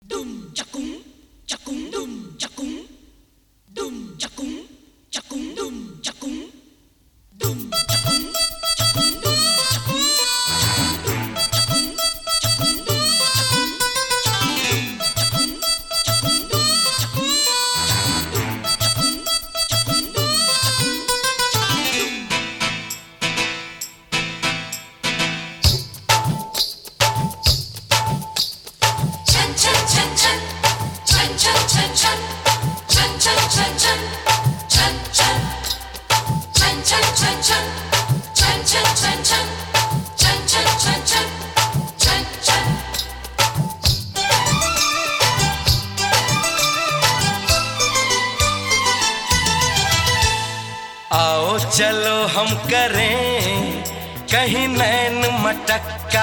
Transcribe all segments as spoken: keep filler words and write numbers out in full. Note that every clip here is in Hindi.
आओ चलो हम करें कहीं नैन मटक्का,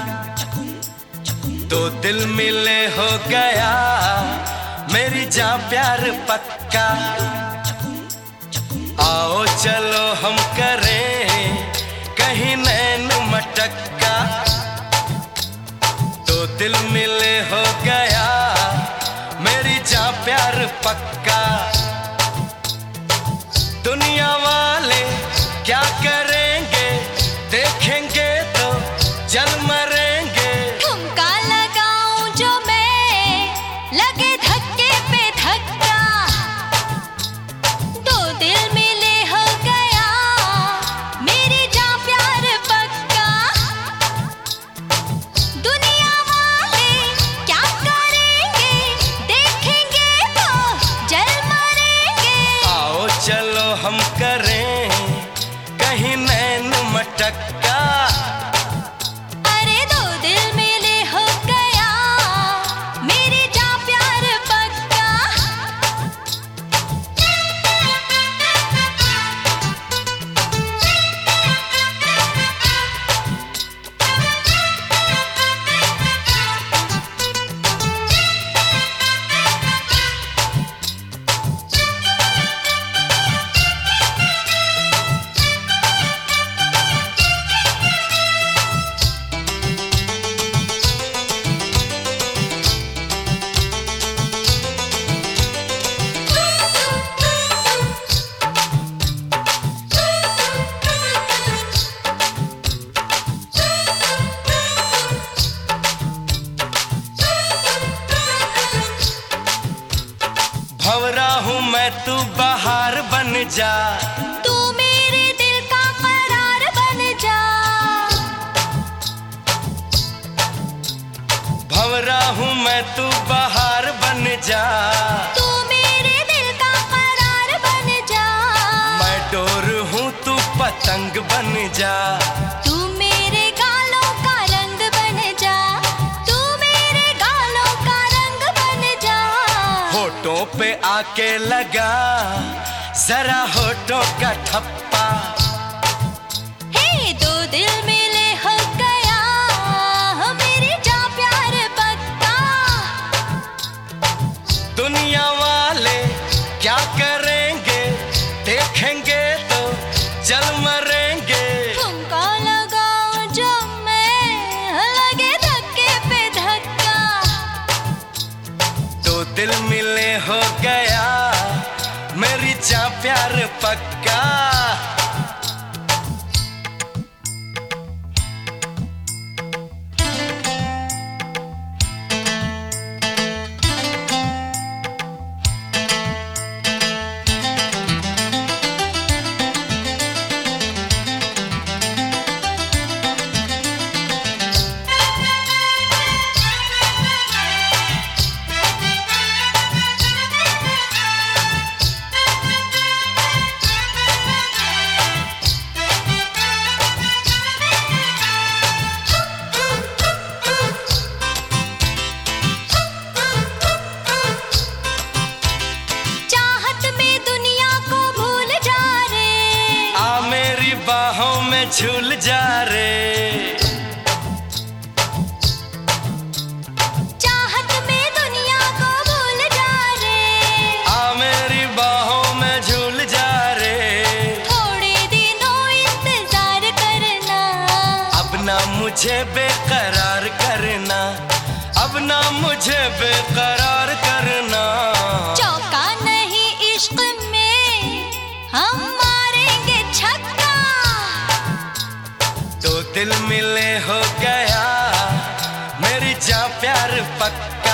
दो दिल मिले हो गया मेरी जान प्यार पक्का। आओ चलो हम करें कहीं नैन मटक्का, दो दिल मिले हो गया मेरी जान प्यार पक्का। दुनिया वाले क्या करेंगे देखेंगे तो जल मरेंगे। ठुमका लगाऊं जो मैं लगे धक्के पे धक्का, दो दिल मिले हो गया मेरी जान प्यार पक्का। दुनिया वाले क्या करेंगे देखेंगे तो जल मरेंगे। आओ चलो हम करें कहीं नैन मटक्का, अरे दो दिल मिले हो गया मेरी जान प्यार पक्का। भंवरा हूँ मैं तू बहार बन जा, तू मेरे दिल का करार बन जा। भंवरा हूँ मैं तू बहार बन जा, तू मेरे दिल का करार बन जा। मैं डोर हूँ तू पतंग बन जा। तू मेरे गालों का रंग बन जा, तू मेरे गालों का रंग बन जा। होठों पे आके लगा जरा होठों का ठप्पा, हे दो दिल मिले हो गया मेरी जान प्यार पक्का। दुनिया वाले क्या करेंगे देखेंगे तो जल मरेंगे। ठुमका लगाऊं जो मैं लगे धक्के पे धक्का, दो दिल मिले हो गया मेरी जान प्यार पक्का। बाहों में झूल जा रे, चाहत में दुनिया को भूल जा रे। आ मेरी बाहों में झूल जा रे। थोड़े दिनों इंतजार करना, अब ना मुझे बेकरार करना, अब ना मुझे मुझे बेकरार करना। चौका नहीं इश्क में हम मारेंगे छक्का। तो दिल मिले हो गया मेरी जान प्यार पक्का।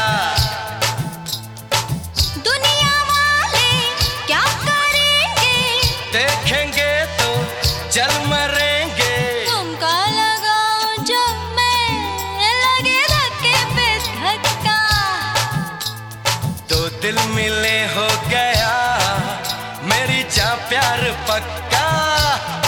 दुनिया वाले क्या करेंगे, देखेंगे तो चल मरेंगे। तुमका लगाओ जो मैं लगे धक्के पे धक्का। तो दिल मिले हो गया मेरी जान प्यार पक्का।